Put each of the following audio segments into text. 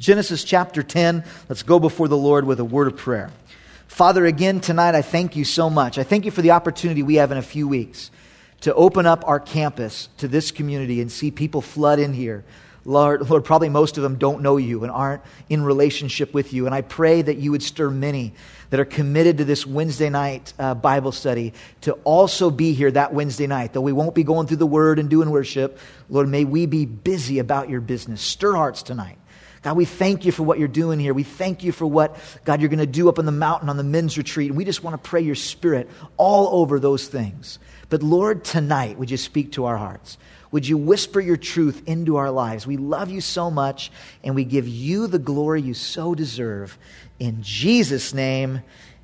Genesis chapter 10. Let's go before the Lord with a word of prayer. Father, again tonight, I thank you so much. I thank you for the opportunity we have in a few weeks to open up our campus to this community and see people flood in here. Lord, probably most of them don't know you and aren't in relationship with you. And I pray that you would stir many that are committed to this Wednesday night Bible study to also be here that Wednesday night. Though we won't be going through the Word and doing worship, Lord, may we be busy about your business. Stir hearts tonight. God, we thank you for what you're doing here. We thank you for what, God, you're going to do up on the mountain on the men's retreat. And we just want to pray your Spirit all over those things. But Lord, tonight, would you speak to our hearts? Would you whisper your truth into our lives? We love you so much, and we give you the glory you so deserve. In Jesus' name,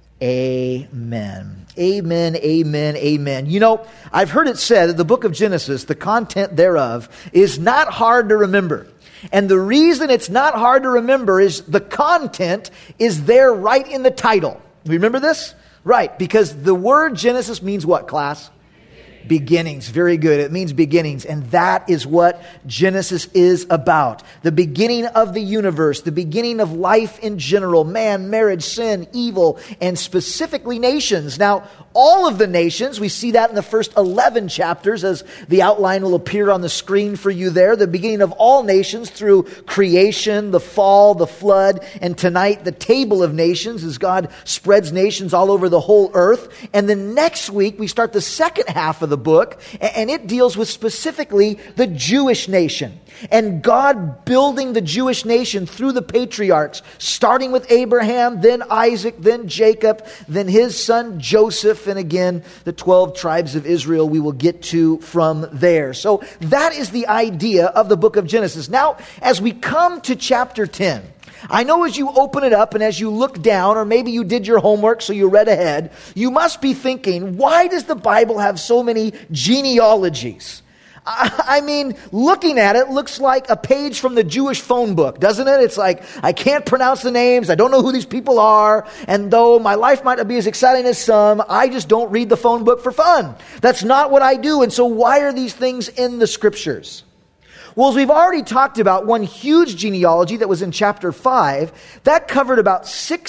amen. Amen, amen, amen. You know, I've heard it said that the book of Genesis, the content thereof, is not hard to remember. And the reason it's not hard to remember is the content is there right in the title. Remember this? Right, because the word Genesis means what, class? Beginnings. Very good. It means beginnings. And that is what Genesis is about. The beginning of the universe, the beginning of life in general, man, marriage, sin, evil, and specifically nations. Now, all of the nations, we see that in the first 11 chapters as the outline will appear on the screen for you there. The beginning of all nations through creation, the fall, the flood, and tonight the table of nations as God spreads nations all over the whole earth. And then next week we start the second half of the book, and it deals with specifically the Jewish nation and God building the Jewish nation through the patriarchs, starting with Abraham, then Isaac, then Jacob, then his son Joseph, and again the 12 tribes of Israel we will get to from there. So that is the idea of the book of Genesis. Now, as we come to chapter 10, I know as you open it up and as you look down, or maybe you did your homework so you read ahead, you must be thinking, why does the Bible have so many genealogies? I mean, looking at it looks like a page from the Jewish phone book, doesn't it? It's like, I can't pronounce the names, I don't know who these people are, and though my life might not be as exciting as some, I just don't read the phone book for fun. That's not what I do, and so why are these things in the Scriptures? Well, as we've already talked about, one huge genealogy that was in chapter 5, that covered about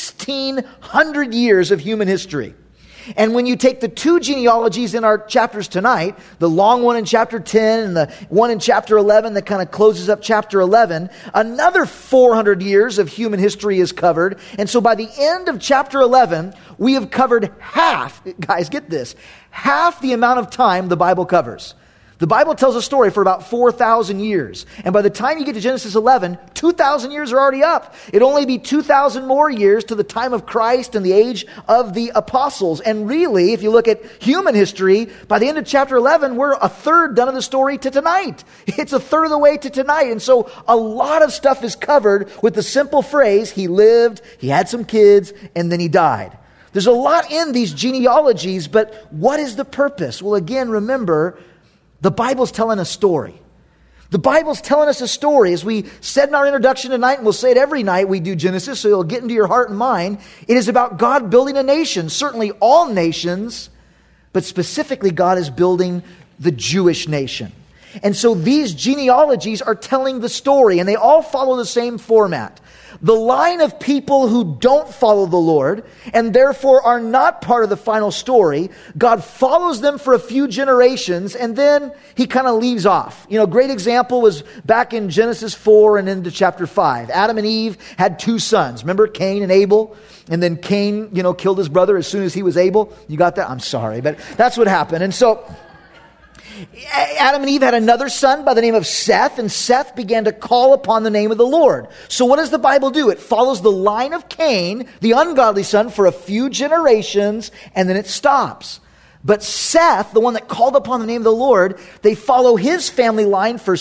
1,600 years of human history. And when you take the two genealogies in our chapters tonight, the long one in chapter 10 and the one in chapter 11 that kind of closes up chapter 11, another 400 years of human history is covered. And so by the end of chapter 11, we have covered half, guys, get this, half the amount of time the Bible covers. The Bible tells a story for about 4,000 years. And by the time you get to Genesis 11, 2,000 years are already up. It'll only be 2,000 more years to the time of Christ and the age of the apostles. And really, if you look at human history, by the end of chapter 11, we're a third done of the story to tonight. It's a third of the way to tonight. And so a lot of stuff is covered with the simple phrase, he lived, he had some kids, and then he died. There's a lot in these genealogies, but what is the purpose? Well, again, remember, the Bible's telling a story. The Bible's telling us a story. As we said in our introduction tonight, and we'll say it every night we do Genesis, so it'll get into your heart and mind. It is about God building a nation, certainly all nations, but specifically God is building the Jewish nation. And so these genealogies are telling the story, and they all follow the same format. The line of people who don't follow the Lord and therefore are not part of the final story, God follows them for a few generations and then he kind of leaves off. You know, great example was back in Genesis 4 and into chapter 5. Adam and Eve had two sons. Remember Cain and Abel? And then Cain, killed his brother as soon as he was able. You got that? I'm sorry, but that's what happened. And so Adam and Eve had another son by the name of Seth, and Seth began to call upon the name of the Lord. So what does the Bible do? It follows the line of Cain, the ungodly son, for a few generations, and then it stops. But Seth, the one that called upon the name of the Lord, they follow his family line for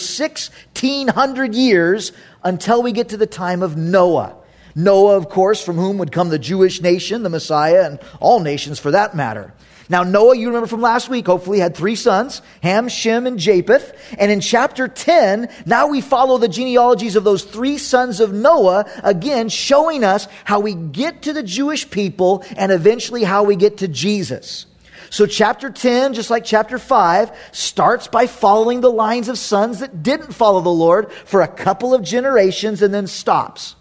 1,600 years until we get to the time of Noah. Noah, of course, from whom would come the Jewish nation, the Messiah, and all nations for that matter. Now, Noah, you remember from last week, hopefully had 3 sons, Ham, Shem, and Japheth. And in chapter 10, now we follow the genealogies of those 3 sons of Noah, again, showing us how we get to the Jewish people and eventually how we get to Jesus. So chapter 10, just like chapter 5, starts by following the lines of sons that didn't follow the Lord for a couple of generations and then stops.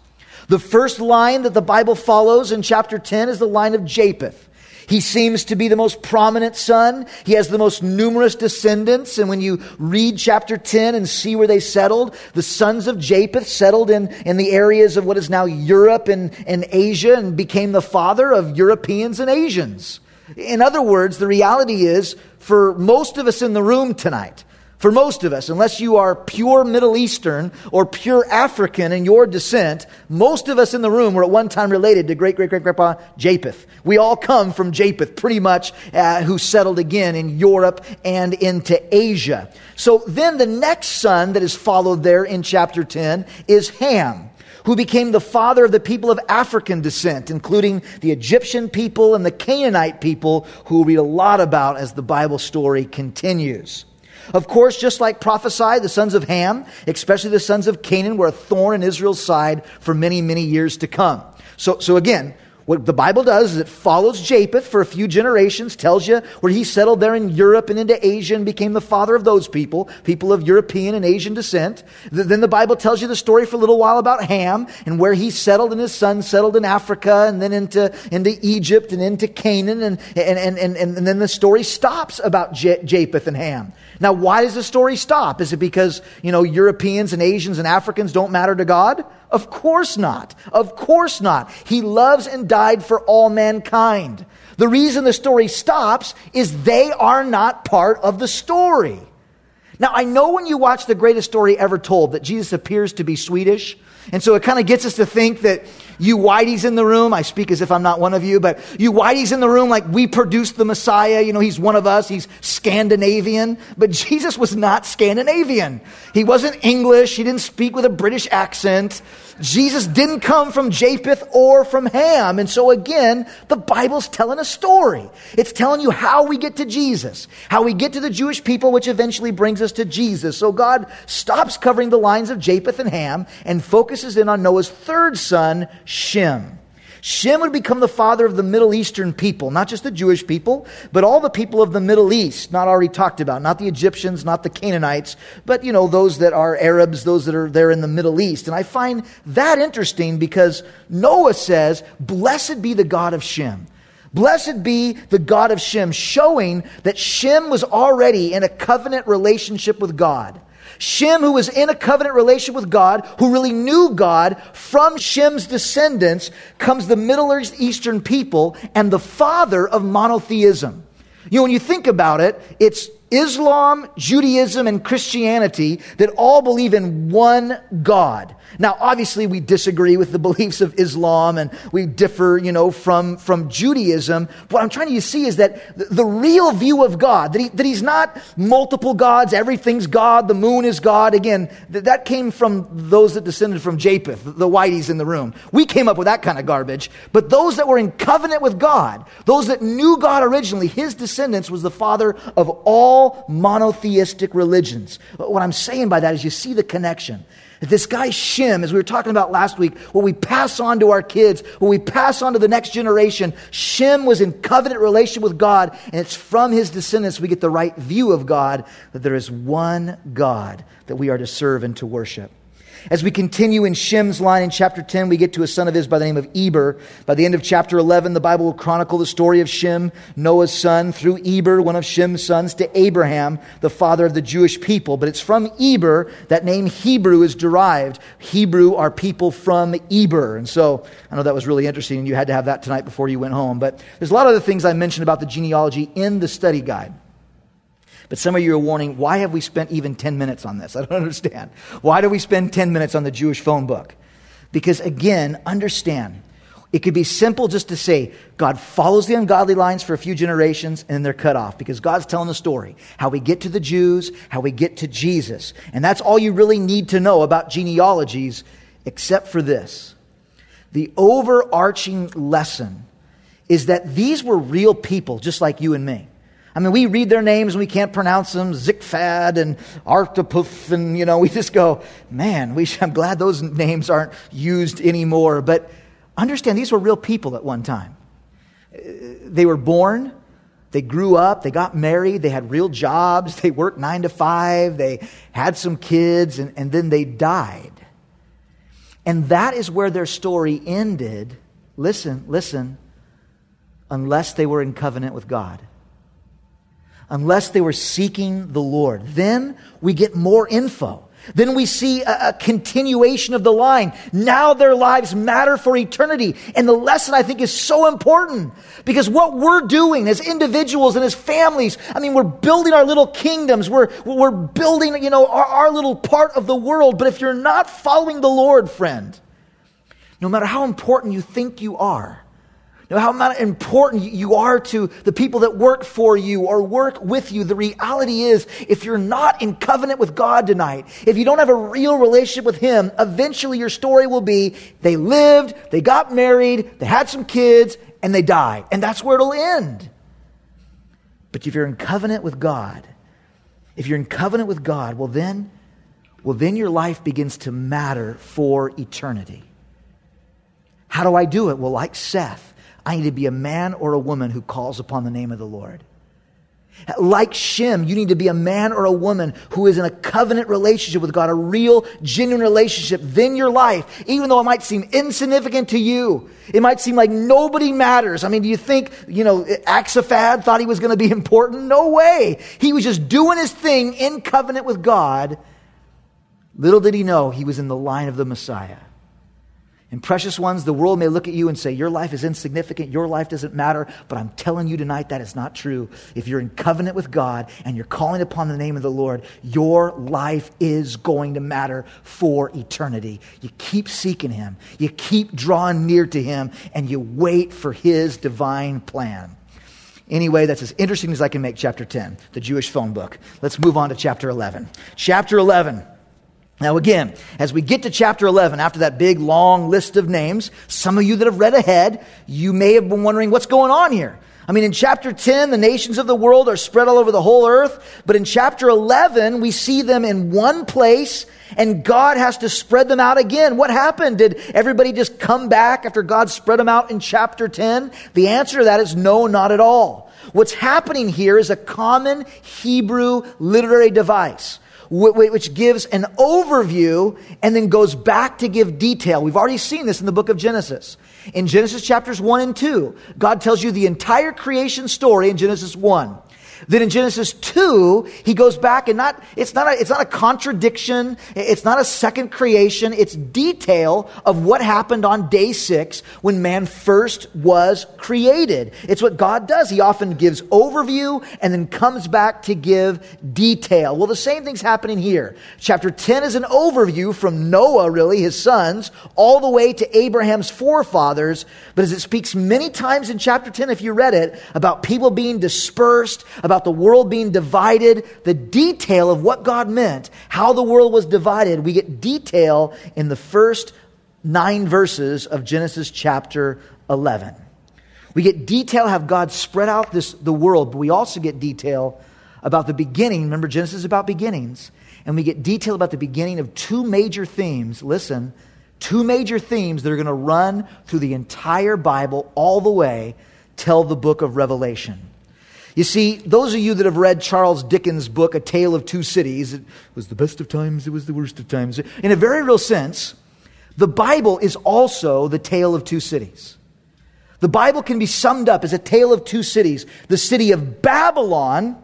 The first line that the Bible follows in chapter 10 is the line of Japheth. He seems to be the most prominent son. He has the most numerous descendants. And when you read chapter 10 and see where they settled, the sons of Japheth settled in the areas of what is now Europe and Asia and became the father of Europeans and Asians. In other words, the reality is, for most of us in the room tonight, for most of us, unless you are pure Middle Eastern or pure African in your descent, most of us in the room were at one time related to great-great-great-grandpa Japheth. We all come from Japheth, pretty much, who settled again in Europe and into Asia. So then the next son that is followed there in chapter 10 is Ham, who became the father of the people of African descent, including the Egyptian people and the Canaanite people, who we'll read a lot about as the Bible story continues. Of course, just like prophesied, the sons of Ham, especially the sons of Canaan, were a thorn in Israel's side for many, many years to come. So again, what the Bible does is it follows Japheth for a few generations, tells you where he settled there in Europe and into Asia and became the father of those people of European and Asian descent. Then the Bible tells you the story for a little while about Ham and where he settled and his son settled in Africa and then into Egypt and into Canaan. And then the story stops about Japheth and Ham. Now, why does the story stop? Is it because, Europeans and Asians and Africans don't matter to God? Of course not. Of course not. He loves and died for all mankind. The reason the story stops is they are not part of the story. Now, I know when you watch The Greatest Story Ever Told that Jesus appears to be Swedish. And so it kind of gets us to think that you whiteys in the room, I speak as if I'm not one of you, but you whiteys in the room like we produced the Messiah. He's one of us. He's Scandinavian. But Jesus was not Scandinavian. He wasn't English. He didn't speak with a British accent. Jesus didn't come from Japheth or from Ham. And so again, the Bible's telling a story. It's telling you how we get to Jesus, how we get to the Jewish people, which eventually brings us to Jesus. So God stops covering the lines of Japheth and Ham and focuses in on Noah's third son, Shem. Shem would become the father of the Middle Eastern people, not just the Jewish people, but all the people of the Middle East, not already talked about, not the Egyptians, not the Canaanites, but, those that are Arabs, those that are there in the Middle East. And I find that interesting because Noah says, "Blessed be the God of Shem." Blessed be the God of Shem, showing that Shem was already in a covenant relationship with God. Shem, who was in a covenant relationship with God, who really knew God, from Shem's descendants comes the Middle Eastern people and the father of monotheism. When you think about it, it's Islam, Judaism, and Christianity that all believe in one God. Now, obviously, we disagree with the beliefs of Islam and we differ, from Judaism. What I'm trying to see is that the real view of God, that He's not multiple gods, everything's God, the moon is God. Again, that came from those that descended from Japheth, the whiteys in the room. We came up with that kind of garbage. But those that were in covenant with God, those that knew God originally, His descendants was the father of all monotheistic religions. What I'm saying by that is you see the connection. This guy Shem, as we were talking about last week, what we pass on to our kids, what we pass on to the next generation, Shem was in covenant relationship with God, and it's from his descendants we get the right view of God, that there is one God that we are to serve and to worship. As we continue in Shem's line in chapter 10, we get to a son of his by the name of Eber. By the end of chapter 11, the Bible will chronicle the story of Shem, Noah's son, through Eber, one of Shem's sons, to Abraham, the father of the Jewish people. But it's from Eber that name Hebrew is derived. Hebrew are people from Eber. And so I know that was really interesting, and you had to have that tonight before you went home. But there's a lot of other things I mentioned about the genealogy in the study guide. But some of you are warning, why have we spent even 10 minutes on this? I don't understand. Why do we spend 10 minutes on the Jewish phone book? Because again, understand, it could be simple just to say, God follows the ungodly lines for a few generations and then they're cut off. Because God's telling the story. How we get to the Jews, how we get to Jesus. And that's all you really need to know about genealogies, except for this. The overarching lesson is that these were real people, just like you and me. I mean, we read their names and we can't pronounce them, Zikfad and Artapuf, and, we just go, man, I'm glad those names aren't used anymore. But understand, these were real people at one time. They were born, they grew up, they got married, they had real jobs, they worked 9 to 5, they had some kids, and then they died. And that is where their story ended. Listen, unless they were in covenant with God. Unless they were seeking the Lord. Then we get more info. Then we see a continuation of the line. Now their lives matter for eternity. And the lesson, I think, is so important. Because what we're doing as individuals and as families, we're building our little kingdoms. We're building, our little part of the world. But if you're not following the Lord, friend, no matter how important you think you are, no matter how important you are to the people that work for you or work with you, the reality is, if you're not in covenant with God tonight, if you don't have a real relationship with Him, eventually your story will be, they lived, they got married, they had some kids, and they died. And that's where it'll end. But if you're in covenant with God, well then your life begins to matter for eternity. How do I do it? Well, like Seth, I need to be a man or a woman who calls upon the name of the Lord. Like Shem, you need to be a man or a woman who is in a covenant relationship with God, a real, genuine relationship. Then your life, even though it might seem insignificant to you, it might seem like nobody matters. Do you think, Axaphad thought he was going to be important? No way. He was just doing his thing in covenant with God. Little did he know he was in the line of the Messiah. And precious ones, the world may look at you and say, your life is insignificant, your life doesn't matter, but I'm telling you tonight that is not true. If you're in covenant with God and you're calling upon the name of the Lord, your life is going to matter for eternity. You keep seeking Him, you keep drawing near to Him, and you wait for His divine plan. Anyway, that's as interesting as I can make chapter 10, the Jewish phone book. Let's move on to chapter 11. Chapter 11. Now again, as we get to chapter 11, after that big long list of names, some of you that have read ahead, you may have been wondering what's going on here. In chapter 10, the nations of the world are spread all over the whole earth. But in chapter 11, we see them in one place, and God has to spread them out again. What happened? Did everybody just come back after God spread them out in chapter 10? The answer to that is no, not at all. What's happening here is a common Hebrew literary device, which gives an overview and then goes back to give detail. We've already seen this in the book of Genesis. In Genesis chapters 1 and 2, God tells you the entire creation story in Genesis 1. Then in Genesis 2, he goes back and it's not a contradiction. It's not a second creation. It's detail of what happened on day 6 when man first was created. It's what God does. He often gives overview and then comes back to give detail. Well, the same thing's happening here. Chapter 10 is an overview from Noah, really, his sons, all the way to Abraham's forefathers. But as it speaks many times in chapter 10, if you read it, about people being dispersed, about the world being divided, the detail of what God meant, how the world was divided, we get detail in the first 9 verses of Genesis chapter 11. We get detail how God spread out the world, but we also get detail about the beginning. Remember, Genesis is about beginnings. And we get detail about the beginning of 2 major themes. Listen, 2 major themes that are going to run through the entire Bible all the way till the book of Revelation. You see, those of you that have read Charles Dickens' book, A Tale of Two Cities, it was the best of times, it was the worst of times. In a very real sense, the Bible is also the tale of 2 cities. The Bible can be summed up as a tale of 2 cities, the city of Babylon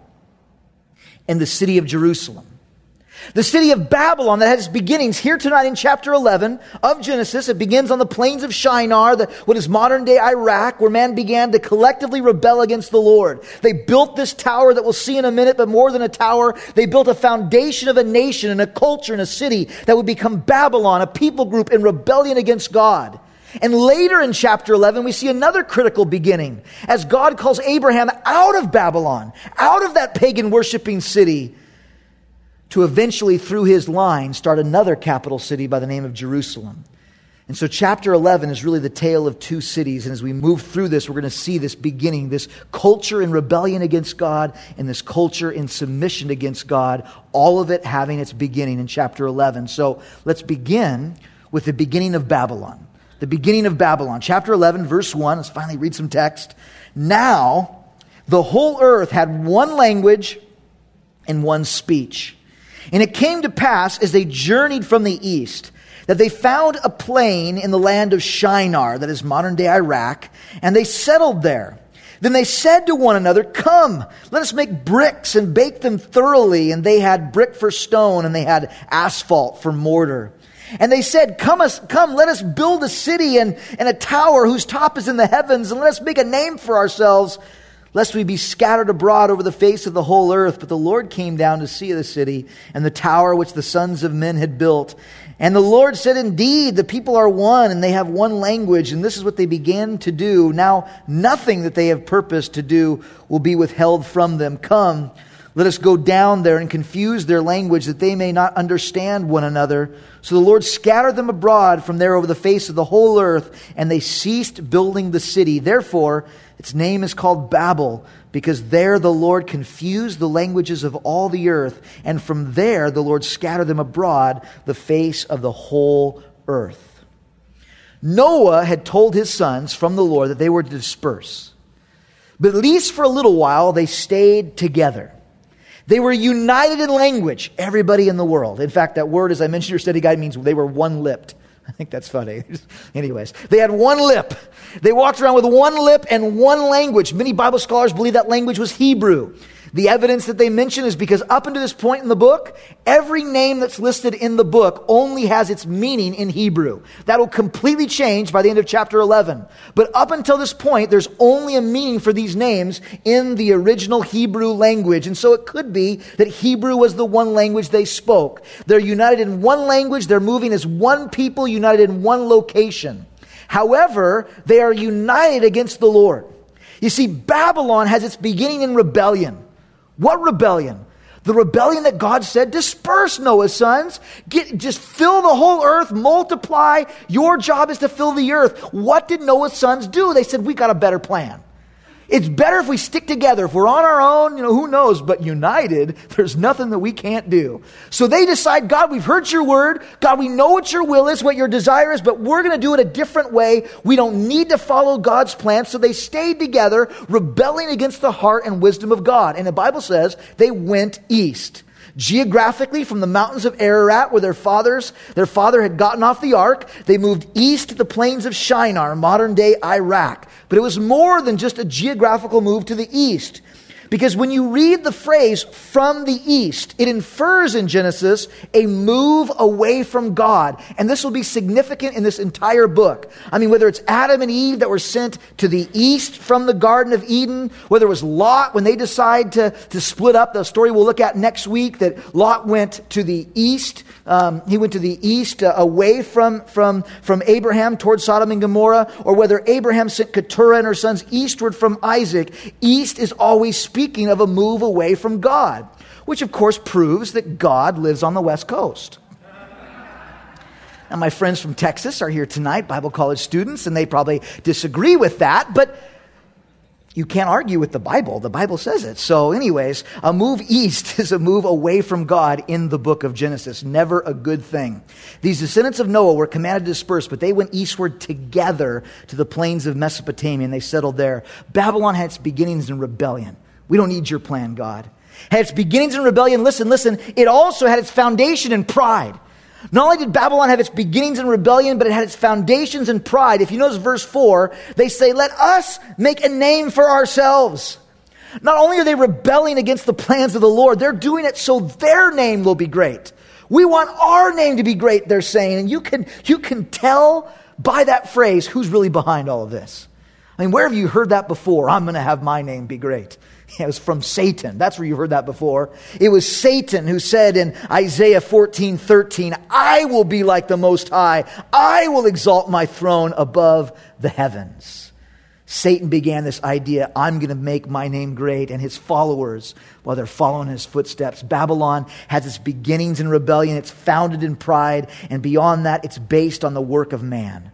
and the city of Jerusalem. The city of Babylon that has its beginnings here tonight in chapter 11 of Genesis. It begins on the plains of Shinar, what is modern-day Iraq, where man began to collectively rebel against the Lord. They built this tower that we'll see in a minute, but more than a tower, they built a foundation of a nation and a culture and a city that would become Babylon, a people group in rebellion against God. And later in chapter 11, we see another critical beginning as God calls Abraham out of Babylon, out of that pagan worshiping city, to eventually, through his line, start another capital city by the name of Jerusalem. And so chapter 11 is really the tale of 2 cities. And as we move through this, we're going to see this beginning, this culture in rebellion against God and this culture in submission against God, all of it having its beginning in chapter 11. So let's begin with the beginning of Babylon. The beginning of Babylon. Chapter 11, verse 1. Let's finally read some text. Now, the whole earth had one language and one speech. And it came to pass, as they journeyed from the east, that they found a plain in the land of Shinar, that is modern-day Iraq, and they settled there. Then they said to one another, "Come, let us make bricks and bake them thoroughly." And they had brick for stone, and they had asphalt for mortar. And they said, Come, let us build a city and a tower whose top is in the heavens, and let us make a name for ourselves, lest we be scattered abroad over the face of the whole earth. But the Lord came down to see the city and the tower which the sons of men had built. And the Lord said, "Indeed, the people are one, and they have one language, and this is what they began to do. Now nothing that they have purposed to do will be withheld from them. Come, let us go down there and confuse their language, that they may not understand one another." So the Lord scattered them abroad from there over the face of the whole earth, and they ceased building the city. Therefore, its name is called Babel, because there the Lord confused the languages of all the earth, and from there the Lord scattered them abroad the face of the whole earth. Noah had told his sons from the Lord that they were to disperse. But at least for a little while, they stayed together. They were united in language, everybody in the world. In fact, that word, as I mentioned in your study guide, means they were one-lipped. I think that's funny. Anyways, they had one lip. They walked around with one lip and one language. Many Bible scholars believe that language was Hebrew. The evidence that they mention is because up until this point in the book, every name that's listed in the book only has its meaning in Hebrew. That will completely change by the end of chapter 11. But up until this point, there's only a meaning for these names in the original Hebrew language. And so it could be that Hebrew was the one language they spoke. They're united in one language. They're moving as one people, united in one location. However, they are united against the Lord. You see, Babylon has its beginning in rebellion. What rebellion? The rebellion that God said, disperse, Noah's sons. Just fill the whole earth, multiply. Your job is to fill the earth. What did Noah's sons do? They said, we got a better plan. It's better if we stick together. If we're on our own, who knows? But united, there's nothing that we can't do. So they decide, God, we've heard your word. God, we know what your will is, what your desire is, but we're going to do it a different way. We don't need to follow God's plan. So they stayed together, rebelling against the heart and wisdom of God. And the Bible says they went east. Geographically, from the mountains of Ararat, where their father had gotten off the ark, they moved east to the plains of Shinar, modern-day Iraq. But it was more than just a geographical move to the east. Because when you read the phrase, from the east, it infers in Genesis a move away from God. And this will be significant in this entire book. I mean, whether it's Adam and Eve that were sent to the east from the Garden of Eden, whether it was Lot when they decide to split up, the story we'll look at next week, that Lot went to the east. He went to the east away from Abraham towards Sodom and Gomorrah, or whether Abraham sent Keturah and her sons eastward from Isaac. East is always speaking of a move away from God, which of course proves that God lives on the West Coast. Now, my friends from Texas are here tonight, Bible college students, and they probably disagree with that, but you can't argue with the Bible. The Bible says it. So anyways, a move east is a move away from God in the book of Genesis. Never a good thing. These descendants of Noah were commanded to disperse, but they went eastward together to the plains of Mesopotamia, and they settled there. Babylon had its beginnings in rebellion. We don't need your plan, God. Had its beginnings in rebellion. Listen. It also had its foundation in pride. Not only did Babylon have its beginnings in rebellion, but it had its foundations in pride. If you notice verse 4, they say, let us make a name for ourselves. Not only are they rebelling against the plans of the Lord, they're doing it so their name will be great. We want our name to be great, they're saying. And you can tell by that phrase who's really behind all of this. I mean, where have you heard that before? I'm going to have my name be great. It was from Satan. That's where you heard that before. It was Satan who said in Isaiah 14:13, I will be like the Most High. I will exalt my throne above the heavens. Satan began this idea, I'm going to make my name great, and his followers, while they're following his footsteps. Babylon has its beginnings in rebellion. It's founded in pride, and beyond that, it's based on the work of man.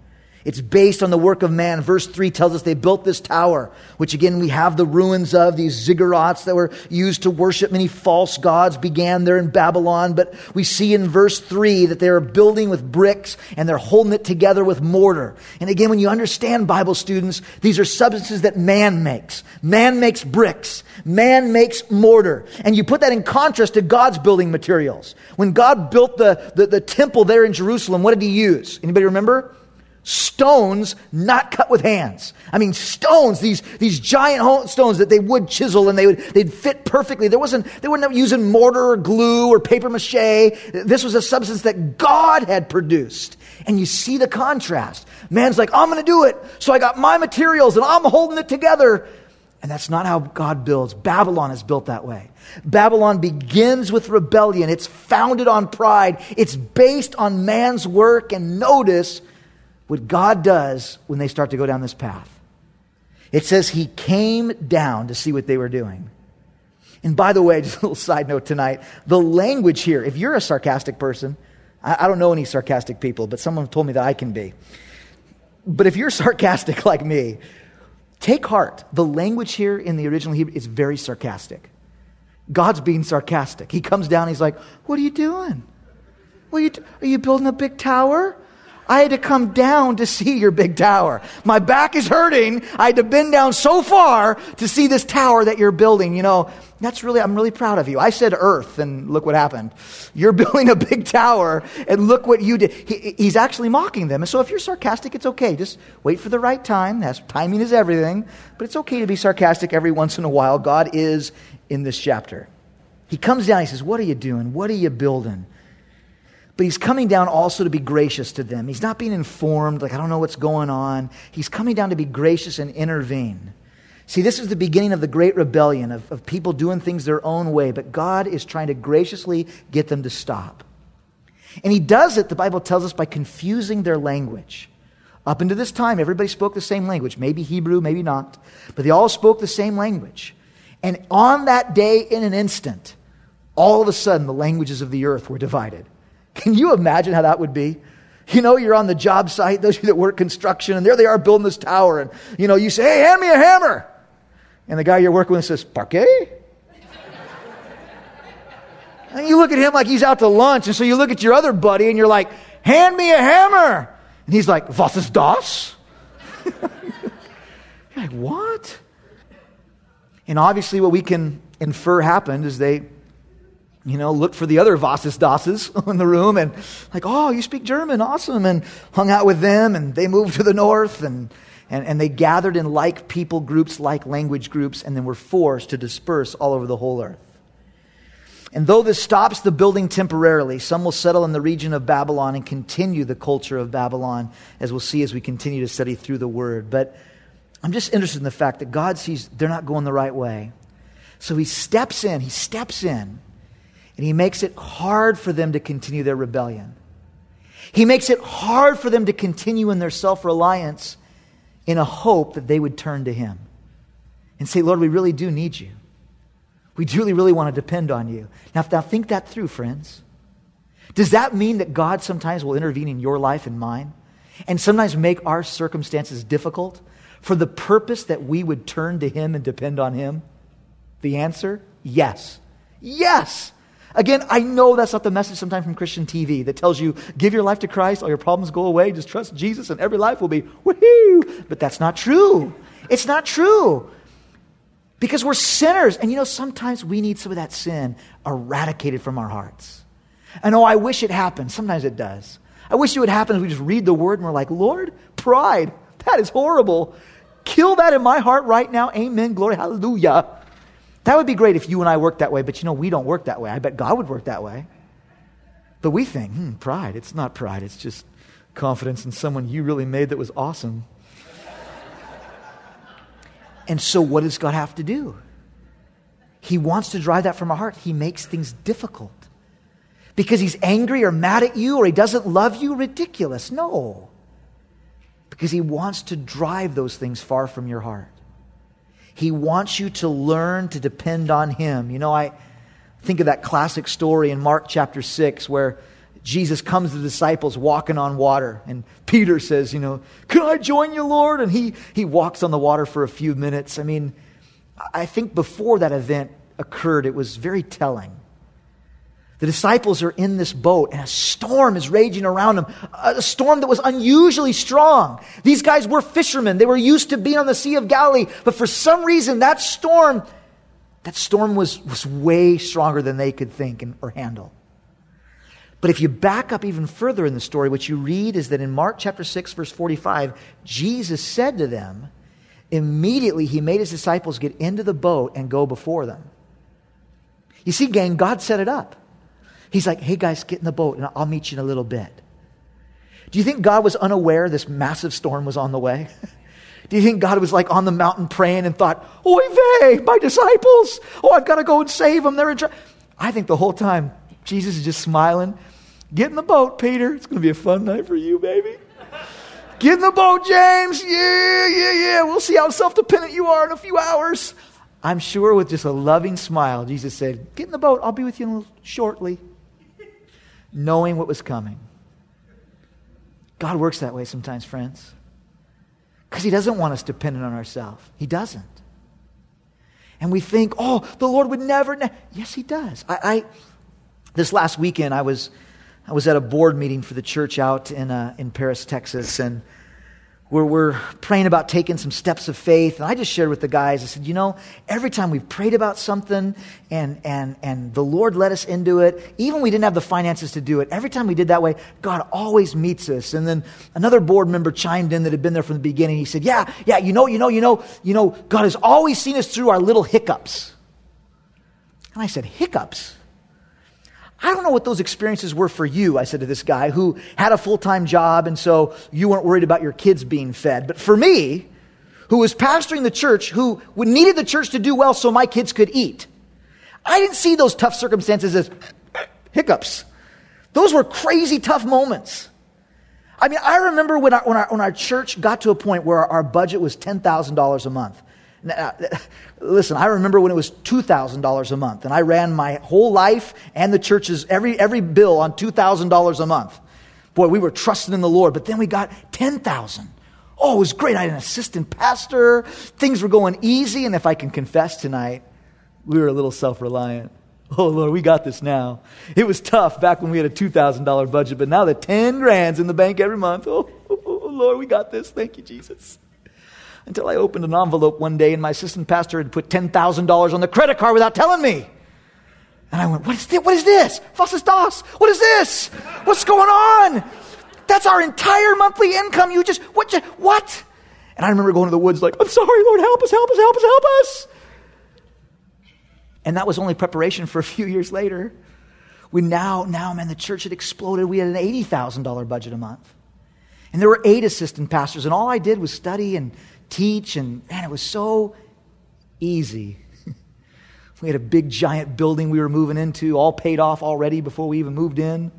It's based on the work of man. Verse 3 tells us they built this tower, which again we have the ruins of. These ziggurats that were used to worship many false gods began there in Babylon. But we see in verse 3 that they are building with bricks and they're holding it together with mortar. And again, when you understand Bible students, these are substances that man makes. Man makes bricks. Man makes mortar. And you put that in contrast to God's building materials. When God built the temple there in Jerusalem, what did he use? Anybody remember? Stones not cut with hands. I mean, stones, these giant stones that they would chisel and they'd fit perfectly. They weren't using mortar or glue or paper mache. This was a substance that God had produced. And you see the contrast. Man's like, I'm going to do it. So I got my materials and I'm holding it together. And that's not how God builds. Babylon is built that way. Babylon begins with rebellion. It's founded on pride. It's based on man's work. And notice what God does when they start to go down this path. It says he came down to see what they were doing. And by the way, just a little side note tonight, the language here, if you're a sarcastic person, I don't know any sarcastic people, but someone told me that I can be. But if you're sarcastic like me, take heart. The language here in the original Hebrew is very sarcastic. God's being sarcastic. He comes down, he's like, what are you doing? Are you building a big tower? I had to come down to see your big tower. My back is hurting. I had to bend down so far to see this tower that you're building. You know, I'm really proud of you. I said earth, and look what happened. You're building a big tower, and look what you did. He's actually mocking them. And so if you're sarcastic, it's okay. Just wait for the right time. Timing is everything. But it's okay to be sarcastic every once in a while. God is in this chapter. He comes down, he says, what are you doing? What are you building? But he's coming down also to be gracious to them. He's not being informed, like, I don't know what's going on. He's coming down to be gracious and intervene. See, this is the beginning of the great rebellion, of people doing things their own way. But God is trying to graciously get them to stop. And he does it, the Bible tells us, by confusing their language. Up until this time, everybody spoke the same language. Maybe Hebrew, maybe not. But they all spoke the same language. And on that day, in an instant, all of a sudden, the languages of the earth were divided. Can you imagine how that would be? You know, you're on the job site, those of you that work construction, and there they are building this tower. And, you know, you say, hey, hand me a hammer. And the guy you're working with says, parquet? And you look at him like he's out to lunch. And so you look at your other buddy and you're like, hand me a hammer. And he's like, was ist das? You're like, what? And obviously what we can infer happened is they, looked for the other was ist das's in the room and like, oh, you speak German, awesome. And hung out with them, and they moved to the north and they gathered in like people groups, like language groups, and then were forced to disperse all over the whole earth. And though this stops the building temporarily, some will settle in the region of Babylon and continue the culture of Babylon, as we'll see as we continue to study through the Word. But I'm just interested in the fact that God sees they're not going the right way. So he steps in, and he makes it hard for them to continue their rebellion. He makes it hard for them to continue in their self-reliance in a hope that they would turn to him and say, Lord, we really do need you. We really, really want to depend on you. Now think that through, friends. Does that mean that God sometimes will intervene in your life and mine and sometimes make our circumstances difficult for the purpose that we would turn to him and depend on him? The answer, yes. Yes. Again, I know that's not the message sometimes from Christian TV that tells you, give your life to Christ, all your problems go away, just trust Jesus and every life will be woohoo. But that's not true. It's not true. Because we're sinners. And sometimes we need some of that sin eradicated from our hearts. And I wish it happened. Sometimes it does. I wish it would happen as we just read the word and we're like, Lord, pride, that is horrible. Kill that in my heart right now. Amen. Glory. Hallelujah. That would be great if you and I worked that way, but we don't work that way. I bet God would work that way. But we think, pride. It's not pride. It's just confidence in someone you really made that was awesome. And so what does God have to do? He wants to drive that from our heart. He makes things difficult. Because he's angry or mad at you or he doesn't love you? Ridiculous. No. Because he wants to drive those things far from your heart. He wants you to learn to depend on him. I think of that classic story in Mark chapter 6 where Jesus comes to the disciples walking on water. And Peter says, can I join you, Lord? And he walks on the water for a few minutes. I mean, I think before that event occurred, it was very telling. The disciples are in this boat, and a storm is raging around them, a storm that was unusually strong. These guys were fishermen. They were used to being on the Sea of Galilee, but for some reason, that storm was way stronger than they could think or handle. But if you back up even further in the story, what you read is that in Mark chapter 6, verse 45, Jesus said to them, immediately he made his disciples get into the boat and go before them. You see, gang, God set it up. He's like, hey guys, get in the boat and I'll meet you in a little bit. Do you think God was unaware this massive storm was on the way? Do you think God was like on the mountain praying and thought, oy vey, my disciples. Oh, I've got to go and save them. They're in trouble. I think the whole time Jesus is just smiling. Get in the boat, Peter. It's going to be a fun night for you, baby. Get in the boat, James. Yeah. We'll see how self-dependent you are in a few hours. I'm sure with just a loving smile, Jesus said, get in the boat. I'll be with you shortly. Knowing what was coming. God works that way sometimes, friends. Because he doesn't want us dependent on ourselves. He doesn't. And we think, oh, the Lord would never. Yes, he does. This last weekend, I was at a board meeting for the church out in Paris, Texas, and we're praying about taking some steps of faith. And I just shared with the guys, I said, every time we've prayed about something and the Lord led us into it, even when we didn't have the finances to do it, every time we did that way, God always meets us. And then another board member chimed in that had been there from the beginning. He said, yeah, God has always seen us through our little hiccups. And I said, hiccups? I don't know what those experiences were for you, I said to this guy who had a full-time job, and so you weren't worried about your kids being fed. But for me, who was pastoring the church, who needed the church to do well so my kids could eat, I didn't see those tough circumstances as hiccups. Those were crazy tough moments. I mean, I remember when our church got to a point where our budget was $10,000 a month. Now, listen, I remember when it was $2,000 a month, and I ran my whole life and the church's every bill on $2,000 a month. Boy, we were trusting in the Lord, but then we got $10,000. Oh, it was great. I had an assistant pastor. Things were going easy, and if I can confess tonight, we were a little self-reliant. Oh, Lord, we got this now. It was tough back when we had a $2,000 budget, but now that 10 grand's in the bank every month, oh, Lord, we got this. Thank you, Jesus. Until I opened an envelope one day and my assistant pastor had put $10,000 on the credit card without telling me. And I went, what is this? Was ist das? What is this? What's going on? That's our entire monthly income. What? And I remember going to the woods like, I'm sorry, Lord, help us. And that was only preparation for a few years later. Man, the church had exploded. We had an $80,000 budget a month. And there were 8 assistant pastors, and all I did was study and teach, and man, it was so easy. We had a big giant building we were moving into, all paid off already before we even moved in.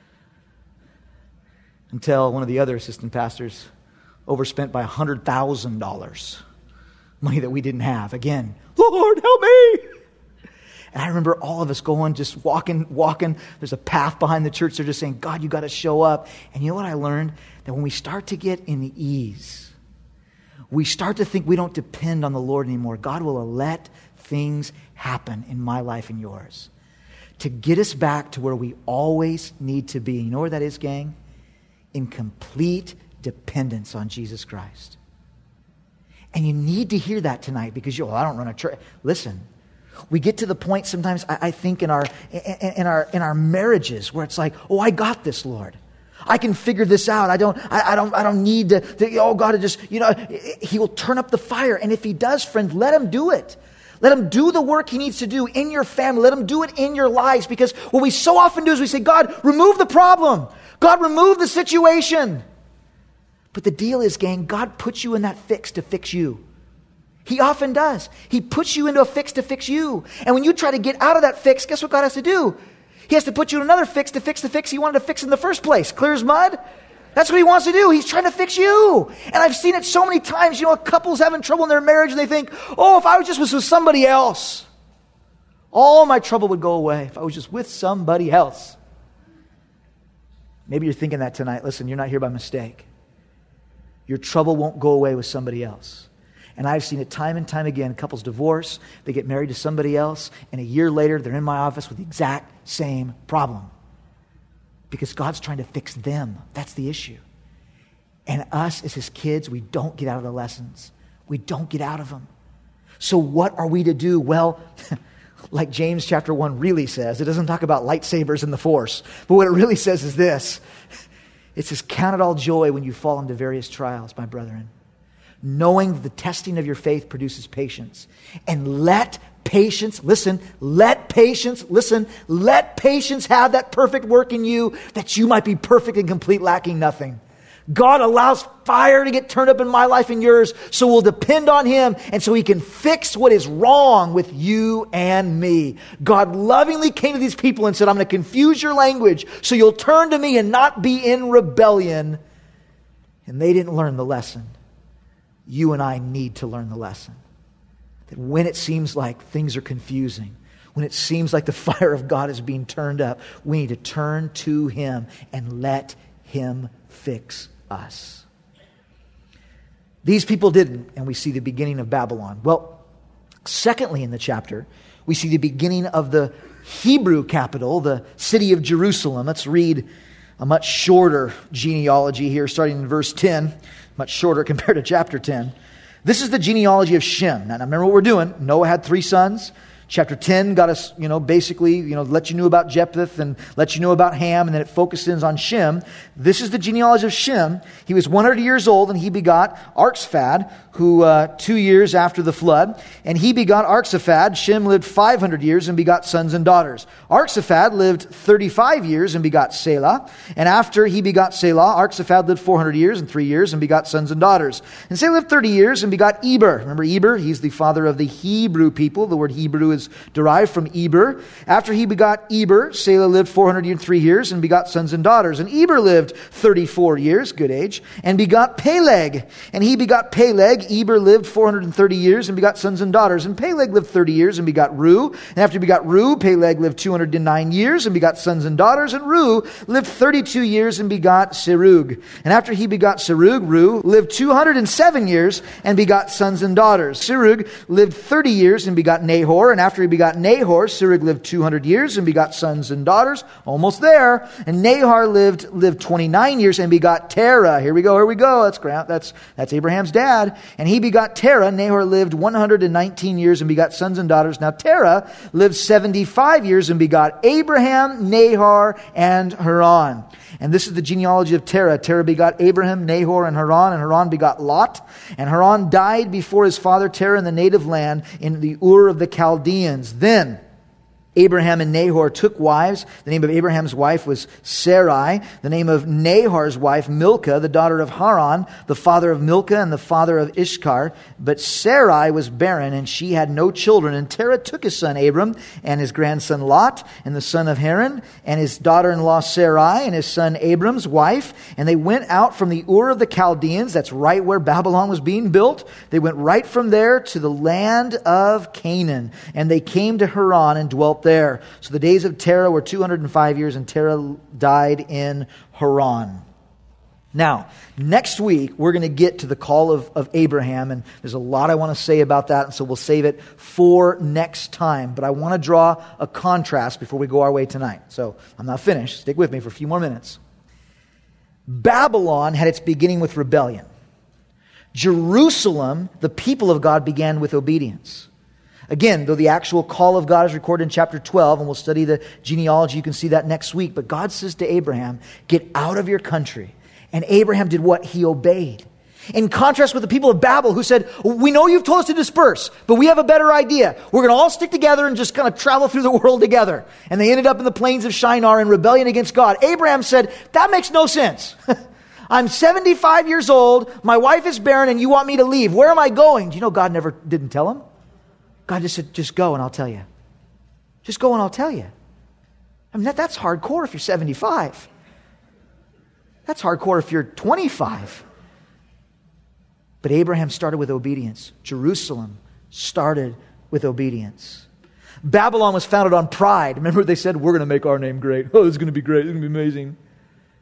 Until one of the other assistant pastors overspent by $100,000. Money that we didn't have. Again, Lord, help me! And I remember all of us going, just walking. There's a path behind the church. They're just saying, God, you got to show up. And you know what I learned? That when we start to get in the ease, we start to think we don't depend on the Lord anymore. God will let things happen in my life and yours to get us back to where we always need to be. You know where that is, gang? In complete dependence on Jesus Christ. And you need to hear that tonight because I don't run a church. Listen, we get to the point sometimes, I think, in our marriages where it's like, oh, I got this, Lord. I can figure this out. I don't need to oh, God, He will turn up the fire. And if He does, friends, let Him do it. Let Him do the work He needs to do in your family. Let Him do it in your lives. Because what we so often do is we say, God, remove the problem. God, remove the situation. But the deal is, gang, God puts you in that fix to fix you. He often does. He puts you into a fix to fix you. And when you try to get out of that fix, guess what God has to do? He has to put you in another fix to fix the fix He wanted to fix in the first place. Clear as mud? That's what He wants to do. He's trying to fix you. And I've seen it so many times. A couple's having trouble in their marriage and they think, oh, if I was with somebody else, all my trouble would go away if I was just with somebody else. Maybe you're thinking that tonight. Listen, you're not here by mistake. Your trouble won't go away with somebody else. And I've seen it time and time again. Couples divorce, they get married to somebody else, and a year later they're in my office with the exact same problem. Because God's trying to fix them. That's the issue. And us as his kids, we don't get out of the lessons. We don't get out of them. So what are we to do? Well, like James chapter 1 really says, it doesn't talk about lightsabers and the Force, but what it really says is this. It says, count it all joy when you fall into various trials, my brethren, knowing the testing of your faith produces patience. And let patience have that perfect work in you, that you might be perfect and complete, lacking nothing. God allows fire to get turned up in my life and yours, so we'll depend on him, and so he can fix what is wrong with you and me. God lovingly came to these people and said, I'm going to confuse your language so you'll turn to me and not be in rebellion. And they didn't learn the lesson. You and I need to learn the lesson. That when it seems like things are confusing, when it seems like the fire of God is being turned up, we need to turn to him and let him fix us. These people didn't, and we see the beginning of Babylon. Well, secondly in the chapter, we see the beginning of the Hebrew capital, the city of Jerusalem. Let's read a much shorter genealogy here, starting in verse 10, much shorter compared to chapter 10. This is the genealogy of Shem. Now remember what we're doing. Noah had 3 sons. Chapter 10 got us, basically, let you know about Japheth and let you know about Ham, and then it focuses on Shem. This is the genealogy of Shem. He was 100 years old, and he begot Arphaxad, who 2 years after the flood. And he begot Arphaxad. Shem lived 500 years and begot sons and daughters. Arphaxad lived 35 years and begot Selah. And after he begot Selah, Arphaxad lived 400 years and 3 years and begot sons and daughters. And Selah lived 30 years and begot Eber. Remember Eber? He's the father of the Hebrew people. The word Hebrew is derived from Eber. After he begot Eber, Selah lived 403 years and begot sons and daughters. And Eber lived 34 years, good age, and begot Peleg. And he begot Peleg. Eber lived 430 years and begot sons and daughters. And Peleg lived 30 years and begot Reu. And after he begot Reu, Peleg lived 209 years and begot sons and daughters. And Reu lived 32 years and begot Serug. And after he begot Serug, Reu lived 207 years and begot sons and daughters. Serug lived 30 years and begot Nahor. And after he begot Nahor, Serug lived 200 years and begot sons and daughters. Almost there. And Nahor lived 29 years and begot Terah. Here we go. That's Abraham's dad. And he begot Terah. Nahor lived 119 years and begot sons and daughters. Now Terah lived 75 years and begot Abraham, Nahor, and Haran. And this is the genealogy of Terah. Terah begot Abraham, Nahor, and Haran begot Lot. And Haran died before his father Terah in the native land in the Ur of the Chaldeans. Then Abraham and Nahor took wives. The name of Abraham's wife was Sarai. The name of Nahor's wife, Milcah, the daughter of Haran, the father of Milcah and the father of Ishkar. But Sarai was barren, and she had no children. And Terah took his son Abram and his grandson Lot and the son of Haran and his daughter-in-law Sarai and his son Abram's wife. And they went out from the Ur of the Chaldeans. That's right where Babylon was being built. They went right from there to the land of Canaan. And they came to Haran and dwelt there. So the days of Terah were 205 years, and Terah died in Haran. Now, next week, we're going to get to the call of Abraham, and there's a lot I want to say about that, and so we'll save it for next time. But I want to draw a contrast before we go our way tonight. So I'm not finished. Stick with me for a few more minutes. Babylon had its beginning with rebellion. Jerusalem, the people of God, began with obedience. Again, though the actual call of God is recorded in chapter 12, and we'll study the genealogy, you can see that next week. But God says to Abraham, get out of your country. And Abraham did what? He obeyed. In contrast with the people of Babel who said, we know you've told us to disperse, but we have a better idea. We're going to all stick together and just kind of travel through the world together. And they ended up in the plains of Shinar in rebellion against God. Abraham said, that makes no sense. I'm 75 years old, my wife is barren, and you want me to leave. Where am I going? Do you know God never didn't tell him? God just said, just go and I'll tell you. Just go and I'll tell you. I mean, that's hardcore if you're 75. That's hardcore if you're 25. But Abraham started with obedience. Jerusalem started with obedience. Babylon was founded on pride. Remember what they said? We're going to make our name great. Oh, it's going to be great. It's going to be amazing.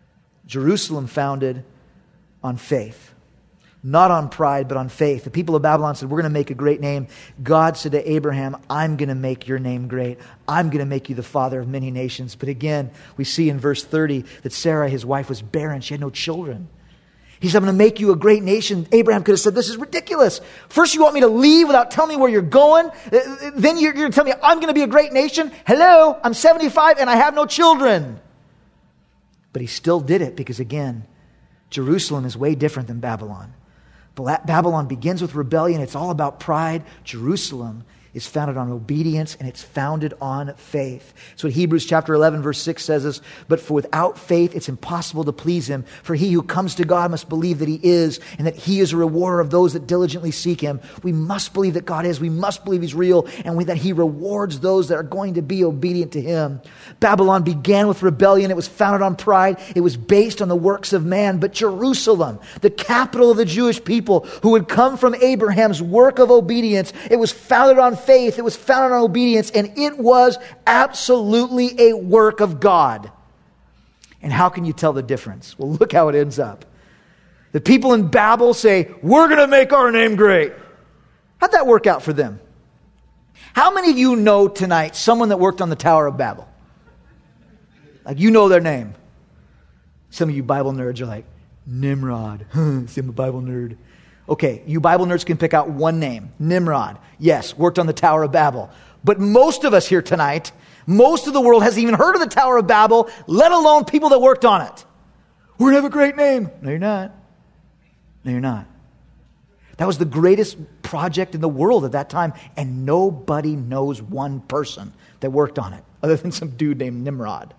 Jerusalem founded on faith. Not on pride, but on faith. The people of Babylon said, we're going to make a great name. God said to Abraham, I'm going to make your name great. I'm going to make you the father of many nations. But again, we see in verse 30 that Sarah, his wife, was barren. She had no children. He said, I'm going to make you a great nation. Abraham could have said, this is ridiculous. First you want me to leave without telling me where you're going? Then you're going to tell me I'm going to be a great nation? Hello, I'm 75 and I have no children. But he still did it because, again, Jerusalem is way different than Babylon. Babylon begins with rebellion. It's all about pride. Jerusalem is founded on obedience, and it's founded on faith. So what Hebrews chapter 11, verse 6 says is, but for without faith, it's impossible to please him. For he who comes to God must believe that he is, and that he is a rewarder of those that diligently seek him. We must believe that God is. We must believe he's real, and that he rewards those that are going to be obedient to him. Babylon began with rebellion. It was founded on pride. It was based on the works of man. But Jerusalem, the capital of the Jewish people who had come from Abraham's work of obedience, it was founded on faith, it was founded on obedience, and it was absolutely a work of God. And how can you tell the difference? Well, look how it ends up. The people in Babel say, we're going to make our name great. How'd that work out for them? How many of you know tonight someone that worked on the Tower of Babel? Like, you know their name. Some of you Bible nerds are like, Nimrod. See, I'm a Bible nerd. Okay, you Bible nerds can pick out one name. Nimrod. Yes, worked on the Tower of Babel. But most of us here tonight, most of the world hasn't even heard of the Tower of Babel, let alone people that worked on it. We're going to have a great name. No, you're not. No, you're not. That was the greatest project in the world at that time, and nobody knows one person that worked on it, other than some dude named Nimrod.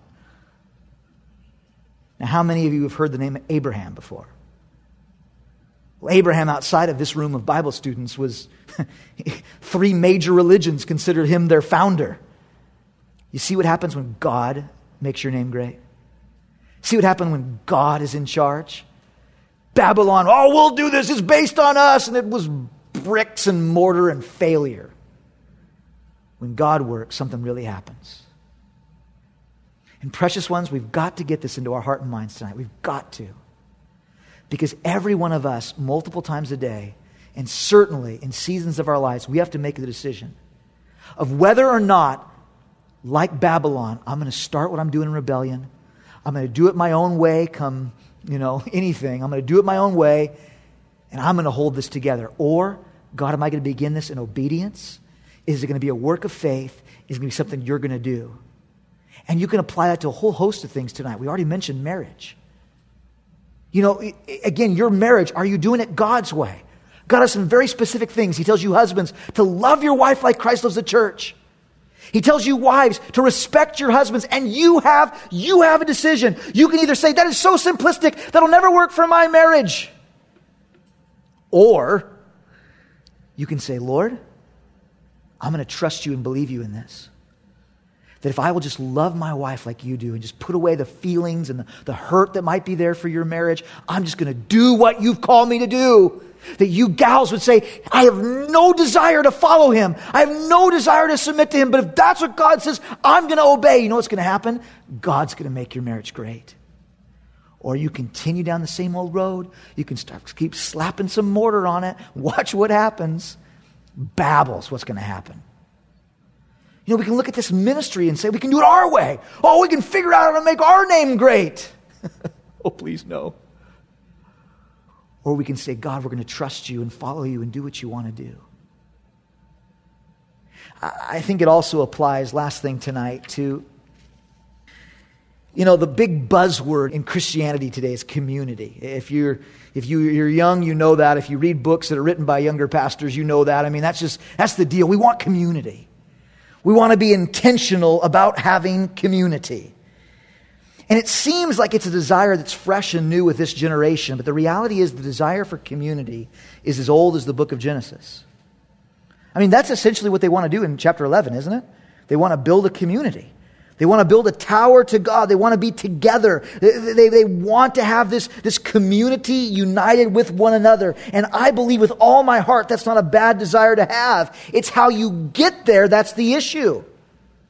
Now, how many of you have heard the name Abraham before? Well, Abraham, outside of this room of Bible students, was 3 major religions considered him their founder. You see what happens when God makes your name great? See what happened when God is in charge? Babylon, oh, we'll do this, it's based on us, and it was bricks and mortar and failure. When God works, something really happens. And precious ones, we've got to get this into our heart and minds tonight. We've got to. Because every one of us, multiple times a day, and certainly in seasons of our lives, we have to make the decision of whether or not, like Babylon, I'm going to start what I'm doing in rebellion. I'm going to do it my own way, come, anything. I'm going to do it my own way, and I'm going to hold this together. Or, God, am I going to begin this in obedience? Is it going to be a work of faith? Is it going to be something you're going to do? And you can apply that to a whole host of things tonight. We already mentioned marriage. Again, your marriage, are you doing it God's way? God has some very specific things. He tells you husbands to love your wife like Christ loves the church. He tells you wives to respect your husbands, and you have a decision. You can either say, that is so simplistic, that'll never work for my marriage. Or you can say, Lord, I'm going to trust you and believe you in this. That if I will just love my wife like you do and just put away the feelings and the hurt that might be there for your marriage, I'm just going to do what you've called me to do. That you gals would say, I have no desire to follow him. I have no desire to submit to him. But if that's what God says, I'm going to obey. You know what's going to happen? God's going to make your marriage great. Or you continue down the same old road. You can keep slapping some mortar on it. Watch what happens. Babel's what's going to happen. We can look at this ministry and say, we can do it our way. Oh, we can figure out how to make our name great. Oh, please, no. Or we can say, God, we're going to trust you and follow you and do what you want to do. I think it also applies, last thing tonight, to, the big buzzword in Christianity today is community. If you're young, you know that. If you read books that are written by younger pastors, you know that. I mean, that's the deal. We want community. We want to be intentional about having community. And it seems like it's a desire that's fresh and new with this generation, but the reality is the desire for community is as old as the book of Genesis. I mean, that's essentially what they want to do in chapter 11, isn't it? They want to build a community. They want to build a tower to God. They want to be together. They want to have this community united with one another. And I believe with all my heart that's not a bad desire to have. It's how you get there that's the issue.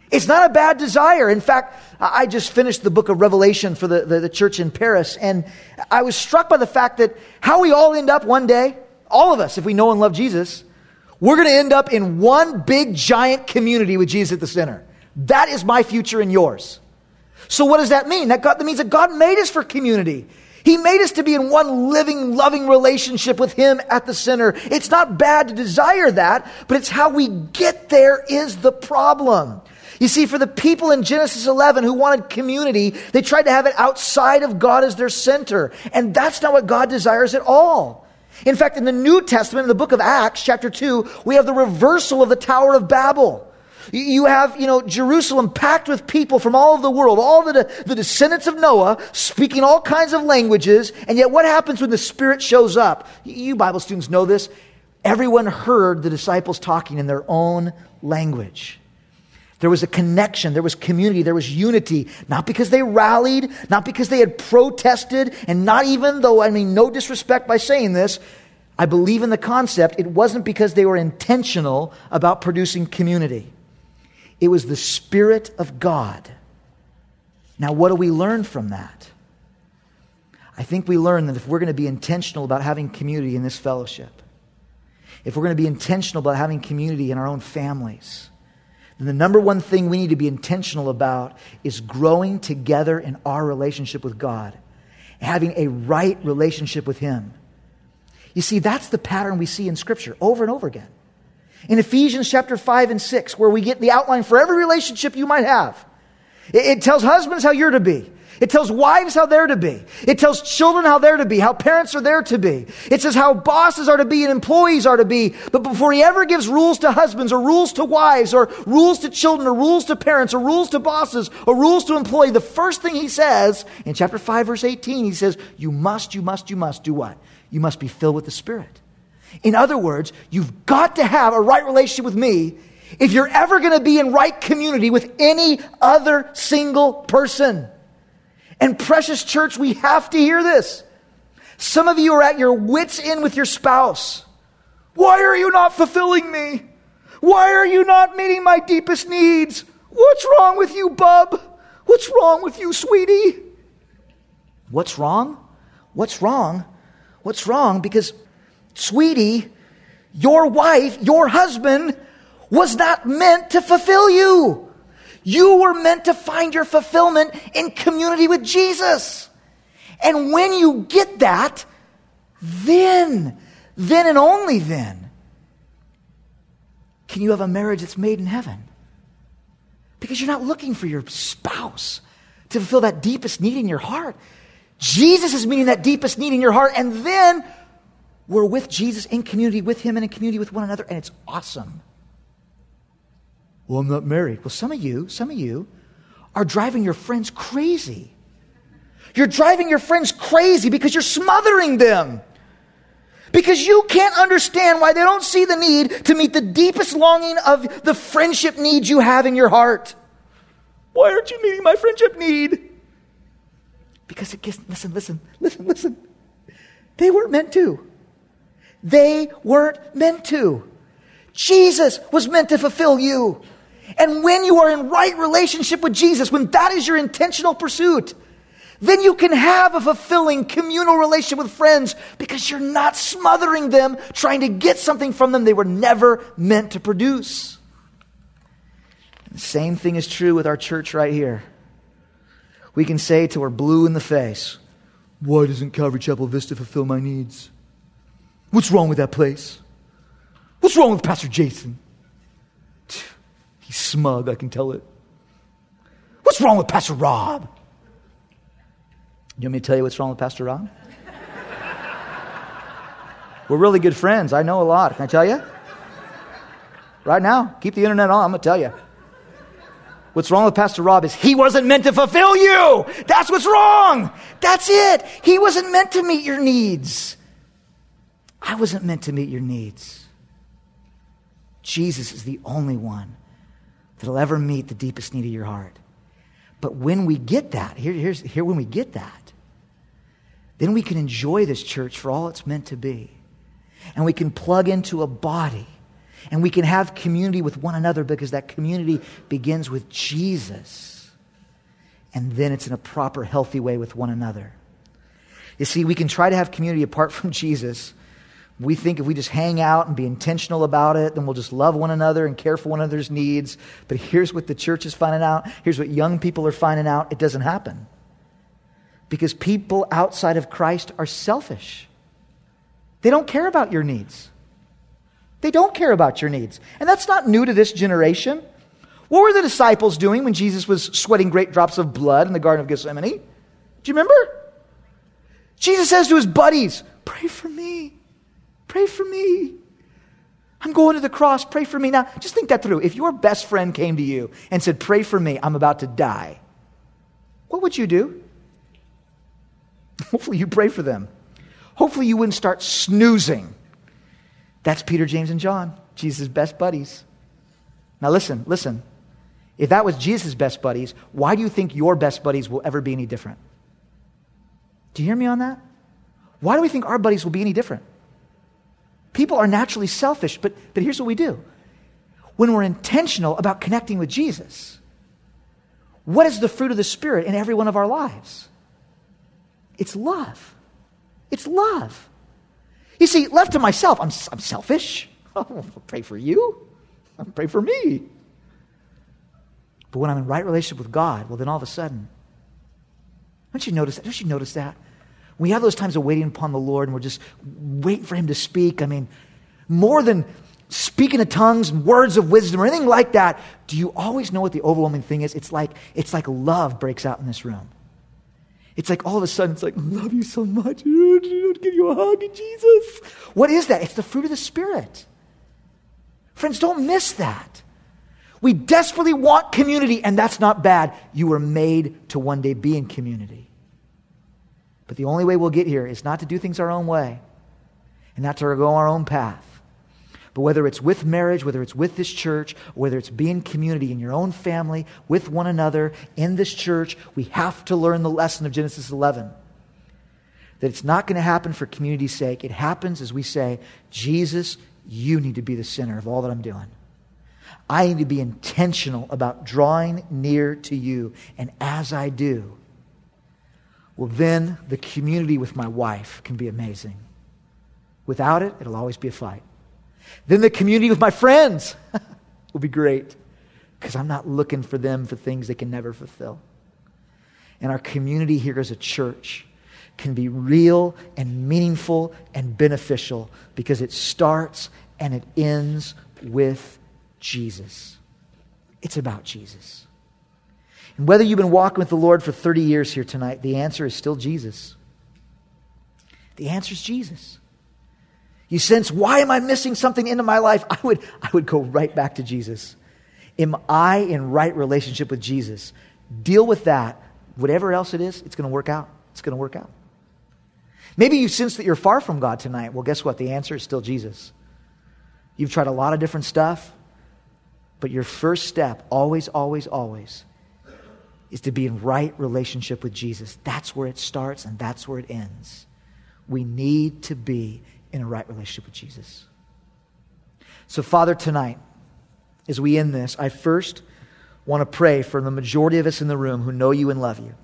It's not a bad desire. In fact, I just finished the book of Revelation for the church in Paris, and I was struck by the fact that how we all end up one day, all of us, if we know and love Jesus, we're going to end up in one big, giant community with Jesus at the center. That is my future and yours. So what does that mean? That means that God made us for community. He made us to be in one living, loving relationship with Him at the center. It's not bad to desire that, but it's how we get there is the problem. You see, for the people in Genesis 11 who wanted community, they tried to have it outside of God as their center. And that's not what God desires at all. In fact, in the New Testament, in the book of Acts, chapter 2, we have the reversal of the Tower of Babel. You have, Jerusalem packed with people from all over the world, all the descendants of Noah, speaking all kinds of languages. And yet what happens when the Spirit shows up? You Bible students know this. Everyone heard the disciples talking in their own language. There was a connection, there was community, there was unity. Not because they rallied, not because they had protested, and not even though, no disrespect by saying this, I believe in the concept, it wasn't because they were intentional about producing community. It was the Spirit of God. Now, what do we learn from that? I think we learn that if we're going to be intentional about having community in this fellowship, if we're going to be intentional about having community in our own families, then the number one thing we need to be intentional about is growing together in our relationship with God, having a right relationship with Him. You see, that's the pattern we see in Scripture over and over again. In Ephesians chapter 5 and 6, where we get the outline for every relationship you might have, it tells husbands how you're to be. It tells wives how they're to be. It tells children how they're to be, how parents are there to be. It says how bosses are to be and employees are to be. But before he ever gives rules to husbands or rules to wives or rules to children or rules to parents or rules to bosses or rules to employees, the first thing he says in chapter 5 verse 18, he says, you must do what? You must be filled with the Spirit. In other words, you've got to have a right relationship with me if you're ever going to be in right community with any other single person. And precious church, we have to hear this. Some of you are at your wits' end with your spouse. Why are you not fulfilling me? Why are you not meeting my deepest needs? What's wrong with you, bub? What's wrong with you, sweetie? What's wrong? What's wrong? What's wrong? Because, sweetie, your wife, your husband, was not meant to fulfill you. You were meant to find your fulfillment in community with Jesus. And when you get that, then and only then, can you have a marriage that's made in heaven. Because you're not looking for your spouse to fulfill that deepest need in your heart. Jesus is meeting that deepest need in your heart, and then we're with Jesus in community with Him and in community with one another, and it's awesome. Well, I'm not married. Well, some of you are driving your friends crazy. You're driving your friends crazy because you're smothering them. Because you can't understand why they don't see the need to meet the deepest longing of the friendship needs you have in your heart. Why aren't you meeting my friendship need? Because it gets, listen. They weren't meant to. They weren't meant to. Jesus was meant to fulfill you. And when you are in right relationship with Jesus, when that is your intentional pursuit, then you can have a fulfilling communal relationship with friends because you're not smothering them, trying to get something from them they were never meant to produce. And the same thing is true with our church right here. We can say till we're blue in the face, why doesn't Calvary Chapel Vista fulfill my needs? What's wrong with that place? What's wrong with Pastor Jason? He's smug, I can tell it. What's wrong with Pastor Rob? You want me to tell you what's wrong with Pastor Rob? We're really good friends. I know a lot. Can I tell you? Right now, keep the internet on. I'm going to tell you. What's wrong with Pastor Rob is he wasn't meant to fulfill you. That's what's wrong. That's it. He wasn't meant to meet your needs. I wasn't meant to meet your needs. Jesus is the only one that'll ever meet the deepest need of your heart. But when we get that, when we get that, then we can enjoy this church for all it's meant to be. And we can plug into a body And we can have community with one another because that community begins with Jesus. And then it's in a proper, healthy way with one another. You see, we can try to have community apart from Jesus. We think if we just hang out and be intentional about it, then we'll just love one another and care for one another's needs. But here's what the church is finding out. Here's what young people are finding out. It doesn't happen. Because people outside of Christ are selfish. They don't care about your needs. They don't care about your needs. And that's not new to this generation. What were the disciples doing when Jesus was sweating great drops of blood in the Garden of Gethsemane? Do you remember? Jesus says to his buddies, pray for me. Pray for me. I'm going to the cross. Pray for me. Now, just think that through. If your best friend came to you and said, pray for me, I'm about to die, what would you do? Hopefully you'd pray for them. Hopefully you wouldn't start snoozing. That's Peter, James, and John, Jesus' best buddies. Now listen. If that was Jesus' best buddies, why do you think your best buddies will ever be any different? Do you hear me on that? Why do we think our buddies will be any different? People are naturally selfish, but here's what we do. When we're intentional about connecting with Jesus, what is the fruit of the Spirit in every one of our lives? It's love. It's love. You see, left to myself, I'm selfish. I'll pray for you. I'll pray for me. But when I'm in right relationship with God, well, then all of a sudden, don't you notice that? Don't you notice that? We have those times of waiting upon the Lord and we're just waiting for him to speak. I mean, more than speaking in tongues and words of wisdom or anything like that, do you always know what the overwhelming thing is? It's like love breaks out in this room. It's like all of a sudden, it's like, I love you so much. I'll give you a hug, Jesus. What is that? It's the fruit of the Spirit. Friends, don't miss that. We desperately want community, and that's not bad. You were made to one day be in community. But the only way we'll get here is not to do things our own way and not to go our own path. But whether it's with marriage, whether it's with this church, or whether it's being community in your own family, with one another, in this church, we have to learn the lesson of Genesis 11. That it's not going to happen for community's sake. It happens as we say, Jesus, you need to be the center of all that I'm doing. I need to be intentional about drawing near to you. And as I do, well, then the community with my wife can be amazing. Without it, it'll always be a fight. Then the community with my friends will be great because I'm not looking for them for things they can never fulfill. And our community here as a church can be real and meaningful and beneficial because it starts and it ends with Jesus. It's about Jesus. And whether you've been walking with the Lord for 30 years here tonight, the answer is still Jesus. The answer is Jesus. You sense, why am I missing something into my life? I would go right back to Jesus. Am I in right relationship with Jesus? Deal with that. Whatever else it is, it's going to work out. It's going to work out. Maybe you sense that you're far from God tonight. Well, guess what? The answer is still Jesus. You've tried a lot of different stuff, but your first step, always, always, always, is to be in right relationship with Jesus. That's where it starts and that's where it ends. We need to be in a right relationship with Jesus. So, Father, tonight, as we end this, I first want to pray for the majority of us in the room who know you and love you.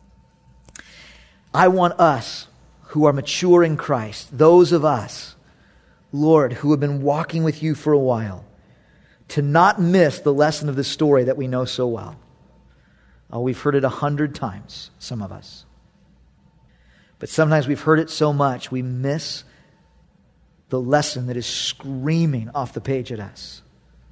I want us who are mature in Christ, those of us, Lord, who have been walking with you for a while, to not miss the lesson of this story that we know so well. Oh, we've heard it 100 times, some of us. But sometimes we've heard it so much, we miss the lesson that is screaming off the page at us.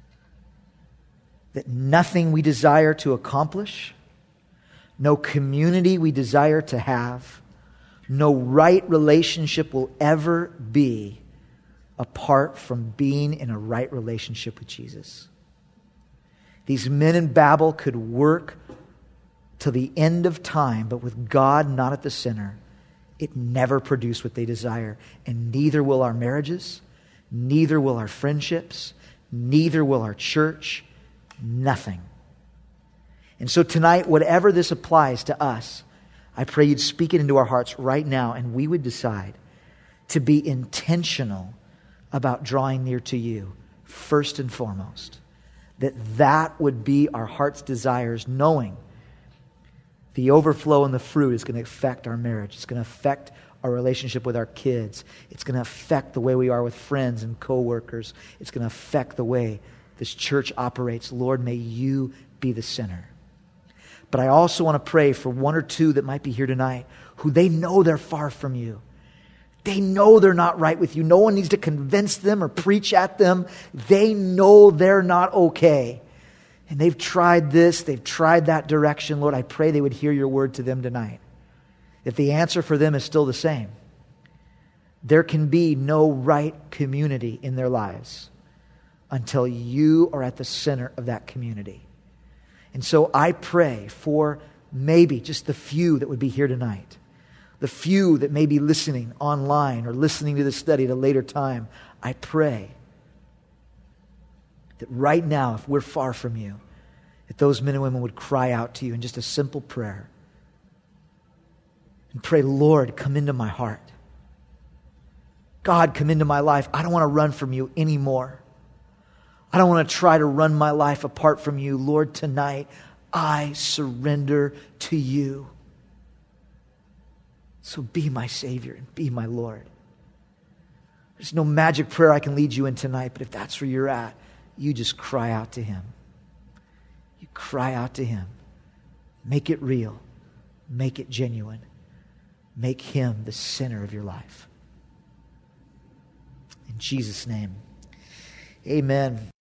That nothing we desire to accomplish, no community we desire to have, no right relationship will ever be apart from being in a right relationship with Jesus. These men in Babel could work till the end of time, but with God not at the center, it never produced what they desire. And neither will our marriages, neither will our friendships, neither will our church, nothing. And so tonight, whatever this applies to us, I pray you'd speak it into our hearts right now, and we would decide to be intentional about drawing near to you first and foremost. That would be our heart's desires, knowing the overflow and the fruit is going to affect our marriage. It's going to affect our relationship with our kids. It's going to affect the way we are with friends and coworkers. It's going to affect the way this church operates. Lord, may you be the center. But I also want to pray for one or two that might be here tonight who they know they're far from you. They know they're not right with you. No one needs to convince them or preach at them. They know they're not okay. And they've tried this, they've tried that direction. Lord, I pray they would hear your word to them tonight. If the answer for them is still the same, there can be no right community in their lives until you are at the center of that community. And so I pray for maybe just the few that would be here tonight, the few that may be listening online or listening to this study at a later time. I pray that right now, if we're far from you, that those men and women would cry out to you in just a simple prayer and pray, Lord, come into my heart. God, come into my life. I don't want to run from you anymore. I don't want to try to run my life apart from you. Lord, tonight, I surrender to you. So be my Savior and be my Lord. There's no magic prayer I can lead you in tonight, but if that's where you're at, you just cry out to him. You cry out to him. Make it real. Make it genuine. Make him the center of your life. In Jesus' name, amen.